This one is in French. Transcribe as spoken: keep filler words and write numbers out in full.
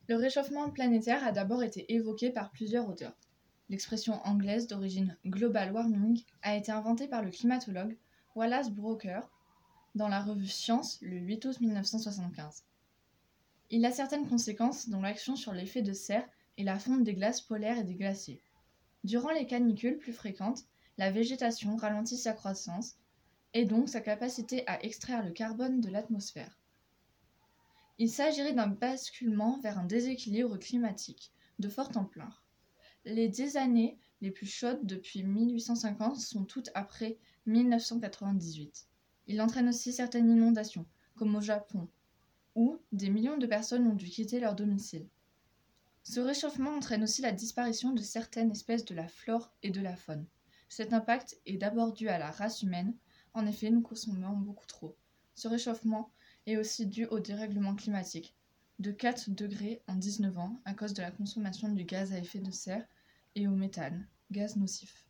Le réchauffement planétaire a d'abord été évoqué par plusieurs auteurs. L'expression anglaise d'origine global warming a été inventée par le climatologue Wallace Brooker dans la revue Science le huit août mille neuf cent soixante-quinze. Il a certaines conséquences dont l'action sur l'effet de serre et la fonte des glaces polaires et des glaciers. Durant les canicules plus fréquentes, la végétation ralentit sa croissance et donc sa capacité à extraire le carbone de l'atmosphère. Il s'agirait d'un basculement vers un déséquilibre climatique de forte ampleur. Les dix années les plus chaudes depuis mille huit cent cinquante sont toutes après mille neuf cent quatre-vingt-dix-huit. Il entraîne aussi certaines inondations, comme au Japon, où des millions de personnes ont dû quitter leur domicile. Ce réchauffement entraîne aussi la disparition de certaines espèces de la flore et de la faune. Cet impact est d'abord dû à la race humaine, en effet nous consommons beaucoup trop. Ce réchauffement est aussi dû au dérèglement climatique, de quatre degrés en dix-neuf ans à cause de la consommation du gaz à effet de serre et au méthane, gaz nocif.